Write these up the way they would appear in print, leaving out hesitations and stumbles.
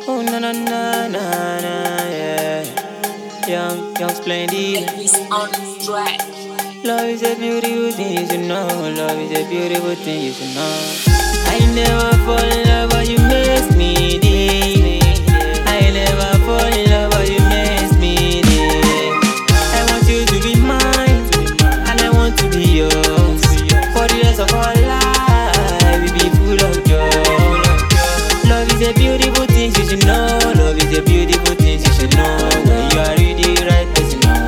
Oh na na na na na, yeah. Young Splendid. It's on track. Love is a beautiful thing, you should know. Love is a beautiful thing, you should know. I never fall in love, but you miss me, dear. I never fall in love, but you miss me, dear. I want you to be mine, and I want to be yours. For the rest of our life, we be full of joy. Love is a beautiful thing, you should know. Love is a beautiful thing, you should know. When you are really right person, know.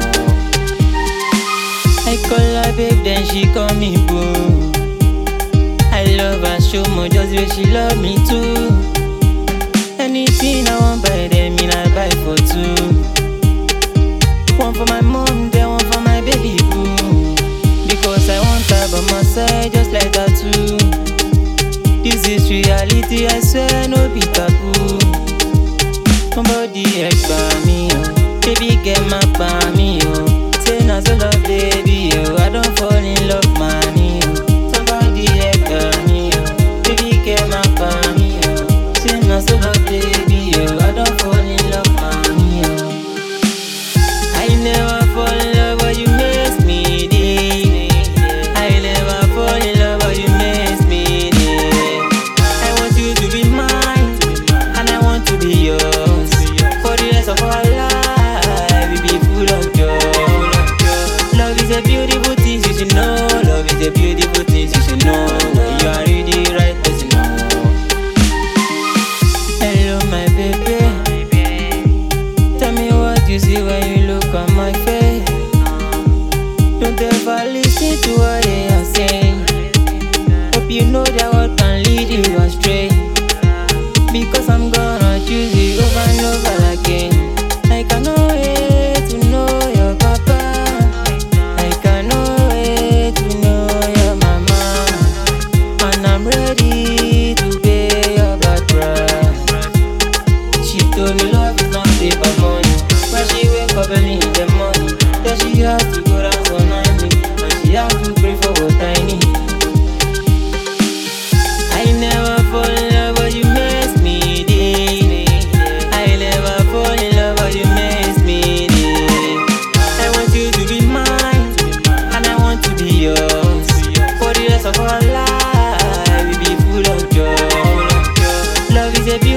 I call her babe, then she call me boo. I love her so much, just the way she love me too. Anything I want buy them, I buy for two. One for my mom, then one for my baby boo. Because I want her by my side, just like that too. This is reality, I swear, no be taboo. Somebody else by me, oh. Baby get my by me, oh. Say na so love, baby, oh. I don't fall in love, money, oh. Somebody else by me, oh. Baby get my by me, oh. Say na so love, baby, oh. I don't fall in love, money, oh. I never fall in love, but you miss me, dear. I never fall in love, but you miss me, dear. I want you to be mine, and I want to be yours. For the rest of our life, we be full of joy. Love is a beautiful thing, you should know. Love is a beautiful thing, you should know. When you are really right person, know. Hello, my baby. Tell me what you see when you look at my face. Don't ever listen to what they are saying. Hope you know that what can lead you astray. Because I'm gonna choose you over and over again. I cannot wait to know your papa. I cannot wait to know your mama. And I'm ready to pay your bad price. She told me love is not paper money. When she wake up early in the morning, then she has to go down for 90. And she has to pray for what I need. I never fall in love, but you miss me, dear. I never fall in love, but you miss me, dear. I want you to be mine, and I want to be yours. For the rest of our life, we be full of joy. Love is a beautiful